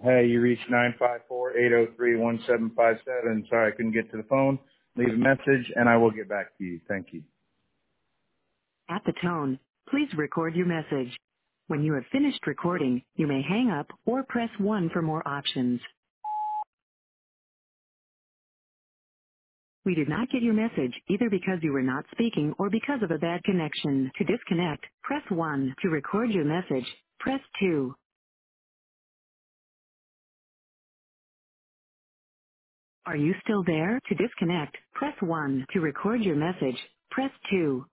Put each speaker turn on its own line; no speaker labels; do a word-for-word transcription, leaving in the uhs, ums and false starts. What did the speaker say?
Hey, you reached nine five four, eight oh three, one seven five seven. Sorry, I couldn't get to the phone. Leave a message, and I will get back to you. Thank you.
At the tone, please record your message. When you have finished recording, you may hang up or press one for more options. We did not get your message either because you were not speaking or because of a bad connection. To disconnect, press one. To record your message, press two. Are you still there? To disconnect, press one. To record your message, press two.